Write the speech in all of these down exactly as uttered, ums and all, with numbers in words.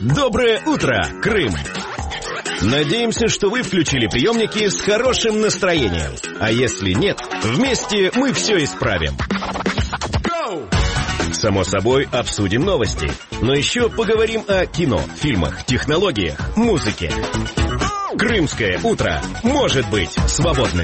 Доброе утро, Крым! Надеемся, что вы включили приемники с хорошим настроением. А если нет, вместе мы все исправим. Само собой, обсудим новости. Но еще поговорим о кино, фильмах, технологиях, музыке. Крымское утро может быть свободным.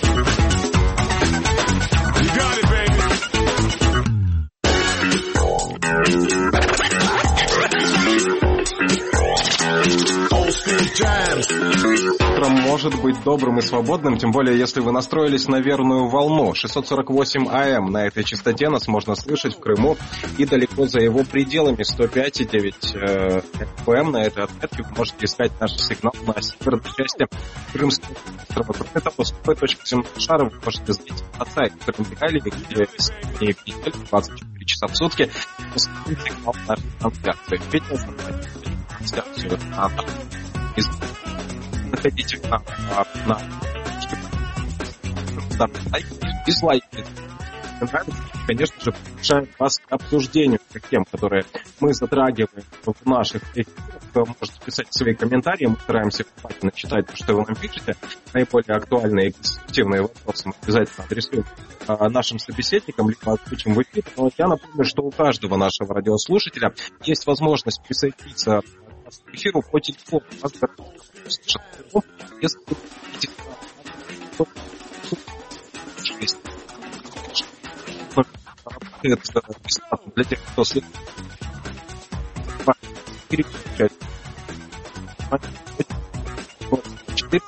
Утром может быть добрым и свободным, тем более, если вы настроились на верную волну. шестьсот сорок восемь АМ на этой частоте нас можно слышать в Крыму и далеко за его пределами. сто пять и девять ФМ на этой отметке вы можете искать наш сигнал на северной части Крымского острова. Кроме того, сто пять точка семь шара вы можете зайти на сайт Крым Реалии, где в неделю двадцать четыре часа в сутки сигнал нашей трансляции. Трансляцию на заходите к нам на дизлайки. Конечно же, приглашаем вас к обсуждению тех тем, которые мы затрагиваем в наших эфирах. Вы можете писать свои комментарии, мы стараемся внимательно читать то, что вы нам пишете. Наиболее актуальные и конструктивные вопросы мы обязательно адресуем нашим собеседникам, либо озвучим в эфире. Но я напомню, что у каждого нашего радиослушателя есть возможность присоединиться к эфиру по телефону. Если вы хотите это бесплатно для тех, кто следит. Переключать. Теперь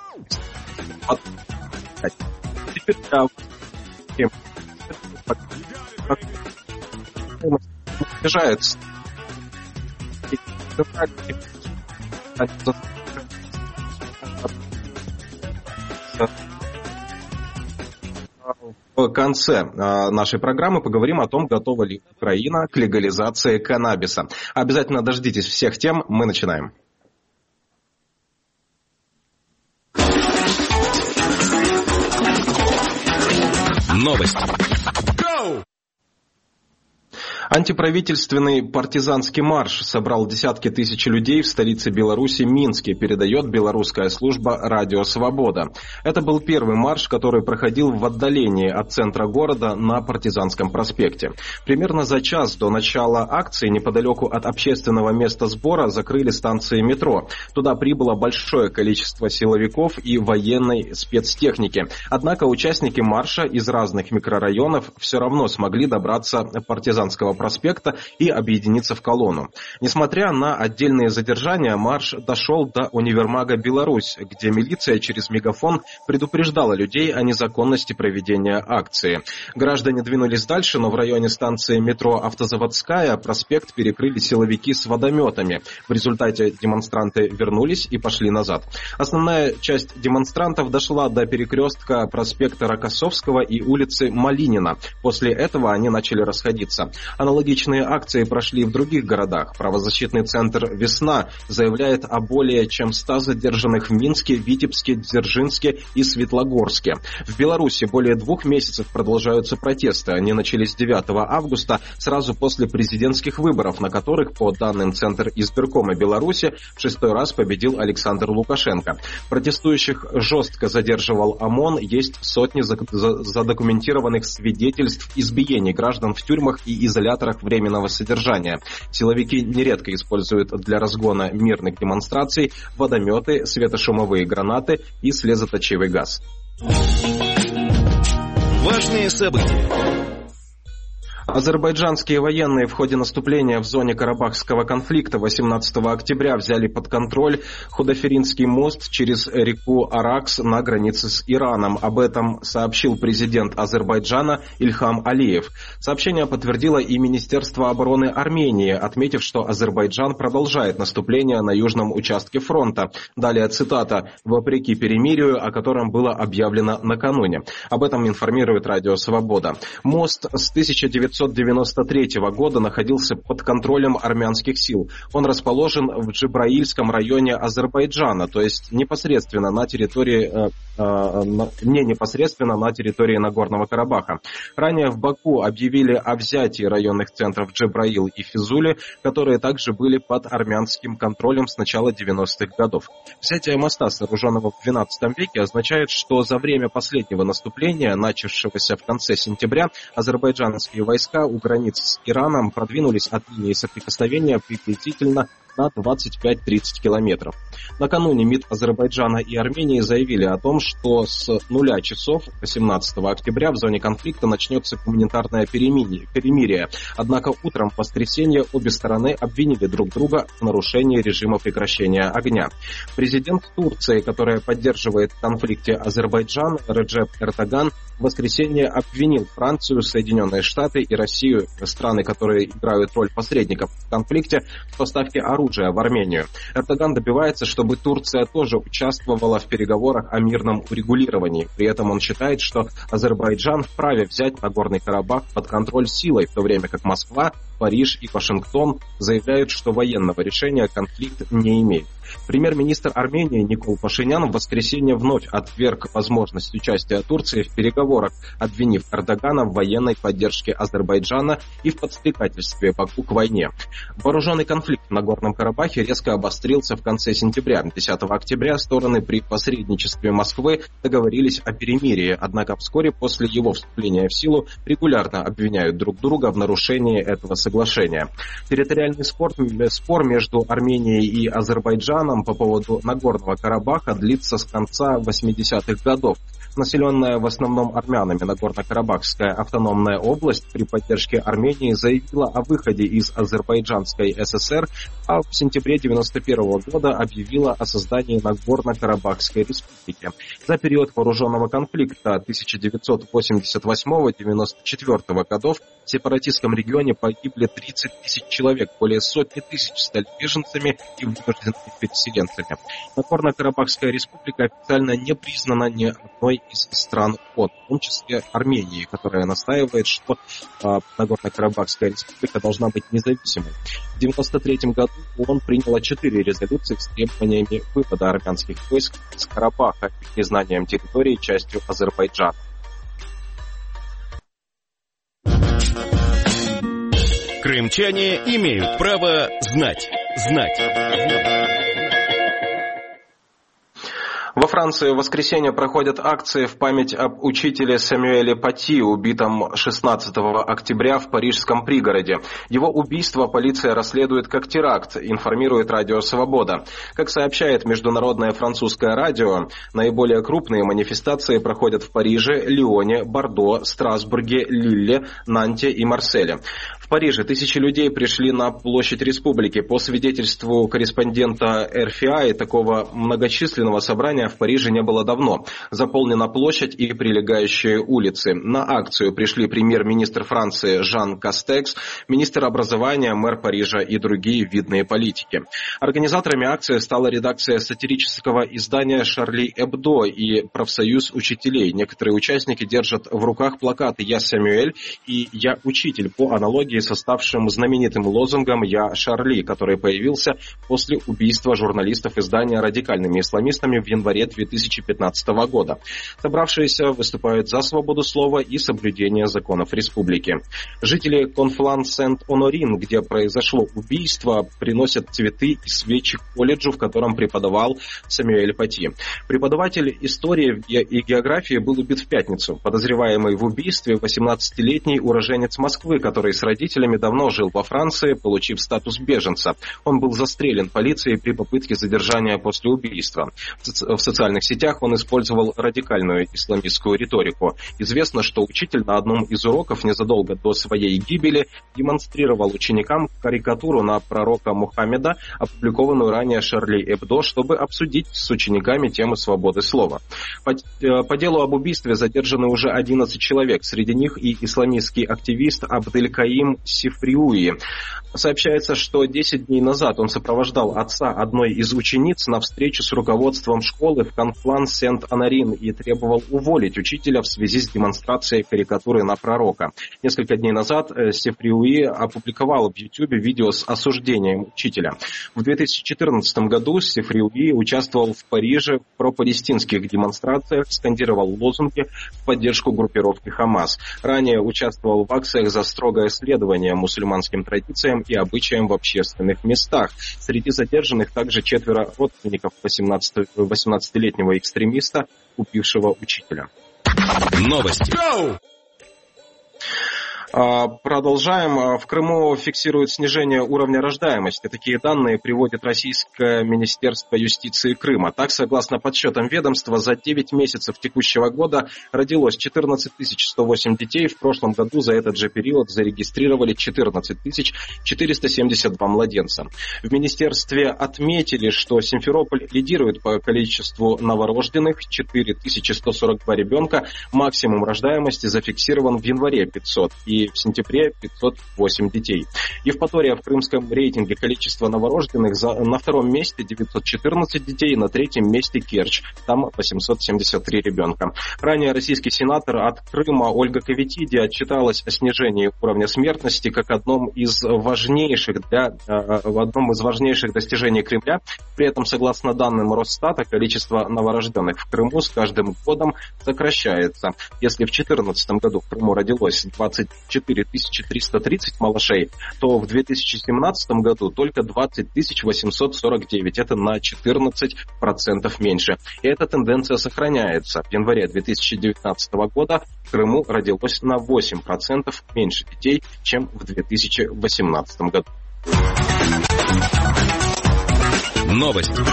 снижается. В конце нашей программы поговорим о том, готова ли Украина к легализации каннабиса. Обязательно дождитесь всех тем, мы начинаем. Новости. Антиправительственный партизанский марш собрал десятки тысяч людей в столице Беларуси Минске, передает белорусская служба «Радио Свобода». Это был первый марш, который проходил в отдалении от центра города на Партизанском проспекте. Примерно за час до начала акции неподалеку от общественного места сбора закрыли станции метро. Туда прибыло большое количество силовиков и военной спецтехники. Однако участники марша из разных микрорайонов все равно смогли добраться до Партизанского проспекта и объединиться в колонну. Несмотря на отдельные задержания, марш дошел до универмага «Беларусь», где милиция через мегафон предупреждала людей о незаконности проведения акции. Граждане двинулись дальше, но в районе станции метро «Автозаводская» проспект перекрыли силовики с водометами. В результате демонстранты вернулись и пошли назад. Основная часть демонстрантов дошла до перекрестка проспекта Рокоссовского и улицы Малинина. После этого они начали расходиться. Аналогичные акции прошли в других городах. Правозащитный центр «Весна» заявляет о более чем ста задержанных в Минске, Витебске, Дзержинске и Светлогорске. В Беларуси более двух месяцев продолжаются протесты. Они начались девятого августа, сразу после президентских выборов, на которых, по данным Центра избиркома Беларуси, в шестой раз победил Александр Лукашенко. Протестующих жестко задерживал ОМОН, есть сотни задокументированных свидетельств избиений граждан в тюрьмах и изоляторах временного содержания. Силовики нередко используют для разгона мирных демонстраций водометы, светошумовые гранаты и слезоточивый газ. Важные события. Азербайджанские военные в ходе наступления в зоне Карабахского конфликта восемнадцатого октября взяли под контроль Худоферинский мост через реку Аракс на границе с Ираном. Об этом сообщил президент Азербайджана Ильхам Алиев. Сообщение подтвердило и Министерство обороны Армении, отметив, что Азербайджан продолжает наступление на южном участке фронта. Далее цитата: «Вопреки перемирию, о котором было объявлено накануне». Об этом информирует Радио Свобода. Мост с тысяча девятьсот девятьсот девяносто третьего года находился под контролем армянских сил. Он расположен в Джебраильском районе Азербайджана, то есть непосредственно на территории, э, э, не непосредственно на территории Нагорного Карабаха. Ранее в Баку объявили о взятии районных центров Джебраил и Физули, которые также были под армянским контролем с начала девяностых годов. Взятие моста, сооруженного в двенадцатом веке, означает, что за время последнего наступления, начавшегося в конце сентября, азербайджанские войска у границ с Ираном продвинулись от линии соприкосновения приблизительно на двадцать пять-тридцать километров. Накануне МИД Азербайджана и Армении заявили о том, что с нуля часов восемнадцатого октября в зоне конфликта начнется гуманитарное перемирие. Однако утром в воскресенье обе стороны обвинили друг друга в нарушении режима прекращения огня. Президент Турции, которая поддерживает в конфликте Азербайджан, Реджеп Эрдоган, в воскресенье обвинил Францию, Соединенные Штаты и Россию, страны, которые играют роль посредников в конфликте, в поставке оружия в Армению. Эрдоган добивается, чтобы Турция тоже участвовала в переговорах о мирном урегулировании. При этом он считает, что Азербайджан вправе взять Нагорный Карабах под контроль силой, в то время как Москва, Париж и Вашингтон заявляют, что военного решения конфликт не имеет. Премьер-министр Армении Никол Пашинян в воскресенье вновь отверг возможность участия Турции в переговорах, обвинив Эрдогана в военной поддержке Азербайджана и в подстрекательстве Баку к войне. Вооруженный конфликт в Нагорном Карабахе резко обострился в конце сентября. десятого октября стороны при посредничестве Москвы договорились о перемирии, однако вскоре после его вступления в силу регулярно обвиняют друг друга в нарушении этого соглашения. Территориальный спор, спор между Арменией и Азербайджаном по поводу Нагорного Карабаха длится с конца восьмидесятых годов. Населенная в основном армянами Нагорно-Карабахская автономная область при поддержке Армении заявила о выходе из Азербайджанской ССР, а в сентябре девяносто первого года объявила о создании Нагорно-Карабахской республики. За период вооруженного конфликта тысяча девятьсот восемьдесят восьмого — девяносто четвёртого годов в сепаратистском регионе погибли тридцать тысяч человек, более сотни тысяч стали беженцами и вынужденными переселенцами. Нагорно-Карабахская республика официально не признана ни одной из стран ООН, в том числе Армении, которая настаивает, что э, Нагорно-Карабахская республика должна быть независимой. В девяносто третьем году ООН приняла четыре резолюции с требованиями вывода армянских войск из Карабаха и признанием территории частью Азербайджана. Крымчане имеют право знать. Знать. Во Франции в воскресенье проходят акции в память об учителе Сэмюэле Пати, убитом шестнадцатого октября в парижском пригороде. Его убийство полиция расследует как теракт, информирует Радио Свобода. Как сообщает международное французское радио, наиболее крупные манифестации проходят в Париже, Лионе, Бордо, Страсбурге, Лилле, Нанте и Марселе. В Париже тысячи людей пришли на площадь республики. По свидетельству корреспондента эр эф ай, такого многочисленного собрания в Париже не было давно. Заполнена площадь и прилегающие улицы. На акцию пришли премьер-министр Франции Жан Кастекс, министр образования, мэр Парижа и другие видные политики. Организаторами акции стала редакция сатирического издания «Шарли Эбдо» и профсоюз учителей. Некоторые участники держат в руках плакаты «Я Сэмюэль» и «Я учитель», по аналогии со ставшим знаменитым лозунгом «Я Шарли», который появился после убийства журналистов издания радикальными исламистами в январе две тысячи пятнадцатого года. Собравшиеся выступают за свободу слова и соблюдение законов республики. Жители Конфлан-Сент-Онорин, где произошло убийство, приносят цветы и свечи к колледжу, в котором преподавал Сэмюэль Пати. Преподаватель истории и географии был убит в пятницу. Подозреваемый в убийстве восемнадцатилетний уроженец Москвы, который с родителями давно жил во Франции, получив статус беженца. Он был застрелен полицией при попытке задержания после убийства. В социальных сетях он использовал радикальную исламистскую риторику. Известно, что учитель на одном из уроков незадолго до своей гибели демонстрировал ученикам карикатуру на пророка Мухаммеда, опубликованную ранее Шарли Эбдо, чтобы обсудить с учениками тему свободы слова. По, по делу об убийстве задержаны уже одиннадцать человек, среди них и исламистский активист Абделькаим Сифриуи. Сообщается, что десять дней назад он сопровождал отца одной из учениц на встречу с руководством школы, школы в Конфлан-Сент-Анарин и требовал уволить учителя в связи с демонстрацией карикатуры на пророка. Несколько дней назад Сефриуи опубликовал в Ютьюбе видео с осуждением учителя. В две тысячи четырнадцатом году Сефриуи участвовал в Париже в пропалестинских демонстрациях, скандировал лозунги в поддержку группировки Хамас. Ранее участвовал в акциях за строгое следование мусульманским традициям и обычаям в общественных местах. Среди задержанных также четверо родственников восемнадцатилетнего экстремиста, убившего учителя. Новости. Продолжаем. В Крыму фиксируют снижение уровня рождаемости. Такие данные приводит Российское Министерство юстиции Крыма. Так, согласно подсчетам ведомства, за девять месяцев текущего года родилось четырнадцать тысяч сто восемь детей. В прошлом году за этот же период зарегистрировали четырнадцать тысяч четыреста семьдесят два младенца. В министерстве отметили, что Симферополь лидирует по количеству новорожденных, четыре тысячи сто сорок два ребенка. Максимум рождаемости зафиксирован в январе пятьсот и в сентябре пятьсот восемь детей. Евпатория в крымском рейтинге количества новорожденных за, на втором месте девятьсот четырнадцать детей, на третьем месте Керчь, там восемьсот семьдесят три ребенка. Ранее российский сенатор от Крыма Ольга Кавитиди отчиталась о снижении уровня смертности как одном из важнейших для, в одном из важнейших достижений Кремля. При этом, согласно данным Росстата, количество новорожденных в Крыму с каждым годом сокращается. Если в две тысячи четырнадцатом году в Крыму родилось двадцать четыре тысячи триста тридцать малышей, то в две тысячи семнадцатом году только двадцать тысяч восемьсот сорок девять. Это на четырнадцать процентов меньше. И эта тенденция сохраняется. В январе две тысячи девятнадцатого года в Крыму родилось на восемь процентов меньше детей, чем в две тысячи восемнадцатом году. Новости.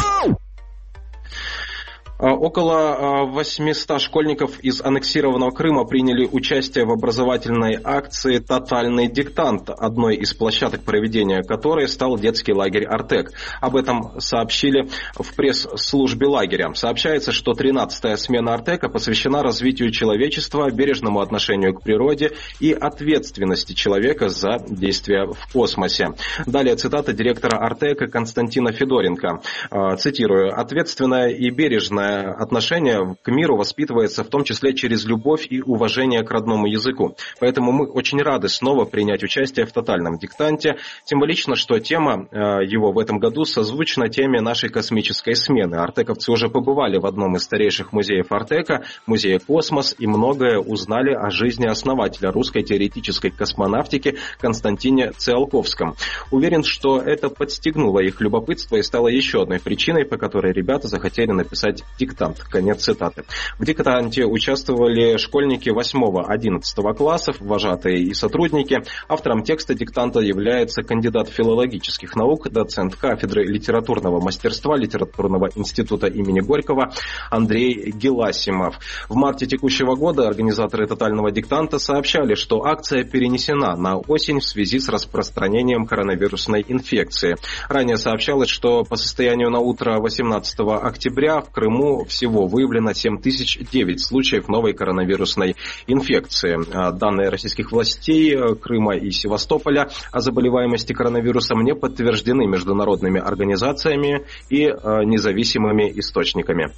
Около восьмисот школьников из аннексированного Крыма приняли участие в образовательной акции «Тотальный диктант», одной из площадок проведения которой стал детский лагерь «Артек». Об этом сообщили в пресс-службе лагеря. Сообщается, что тринадцатая смена «Артека» посвящена развитию человечества, бережному отношению к природе и ответственности человека за действия в космосе. Далее цитата директора «Артека» Константина Федоренко. Цитирую: «Ответственное и бережное отношение к миру воспитывается в том числе через любовь и уважение к родному языку. Поэтому мы очень рады снова принять участие в тотальном диктанте. Символично, что тема э, его в этом году созвучна теме нашей космической смены. Артековцы уже побывали в одном из старейших музеев Артека, музее «Космос», и многое узнали о жизни основателя русской теоретической космонавтики Константине Циолковском. Уверен, что это подстегнуло их любопытство и стало еще одной причиной, по которой ребята захотели написать диктант. Конец цитаты. В диктанте участвовали школьники восьмого-одиннадцатого классов, вожатые и сотрудники. Автором текста диктанта является кандидат филологических наук, доцент кафедры литературного мастерства Литературного института имени Горького Андрей Геласимов. В марте текущего года организаторы тотального диктанта сообщали, что акция перенесена на осень в связи с распространением коронавирусной инфекции. Ранее сообщалось, что по состоянию на утро восемнадцатого октября в Крыму всего выявлено семь тысяч девять случаев новой коронавирусной инфекции. Данные российских властей Крыма и Севастополя о заболеваемости коронавирусом не подтверждены международными организациями и независимыми источниками.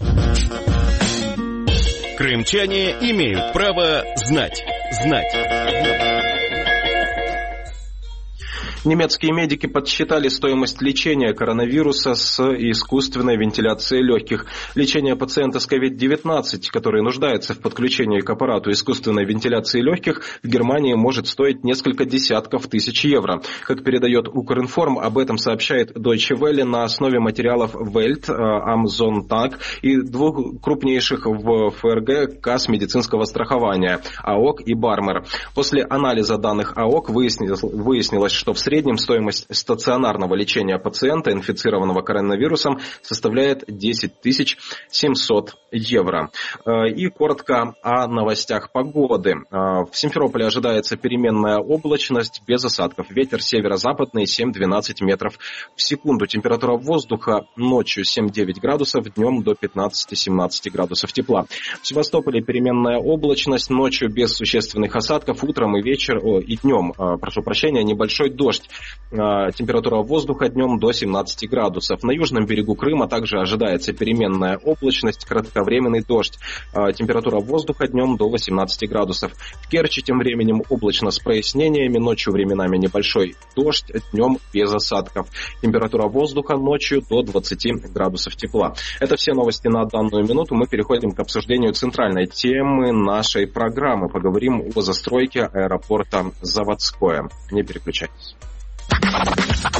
Крымчане имеют право знать. Знать. Немецкие медики подсчитали стоимость лечения коронавируса с искусственной вентиляцией легких. Лечение пациента с ковид девятнадцать, который нуждается в подключении к аппарату искусственной вентиляции легких, в Германии может стоить несколько десятков тысяч евро. Как передает Укринформ, об этом сообщает Deutsche Welle на основе материалов Welt, Am Sonntag и двух крупнейших в ФРГ касс медицинского страхования АОК и Бармер. После анализа данных АОК выяснилось, выяснилось что в среднем В среднем стоимость стационарного лечения пациента, инфицированного коронавирусом, составляет десять тысяч семьсот евро. И коротко о новостях погоды. В Симферополе ожидается переменная облачность без осадков. Ветер северо-западный семь-двенадцать метров в секунду. Температура воздуха ночью семь-девять градусов, днем до пятнадцать-семнадцать градусов тепла. В Севастополе переменная облачность, ночью без существенных осадков, утром и вечером, и днем, прошу прощения, небольшой дождь. дождь. Температура воздуха днем до семнадцати градусов. На южном берегу Крыма также ожидается переменная облачность, кратковременный дождь. Температура воздуха днем до восемнадцати градусов. В Керчи тем временем облачно с прояснениями, ночью временами небольшой дождь, днем без осадков. Температура воздуха ночью до двадцати градусов тепла. Это все новости на данную минуту. Мы переходим к обсуждению центральной темы нашей программы. Поговорим о застройке аэропорта Заводское. Не переключайтесь.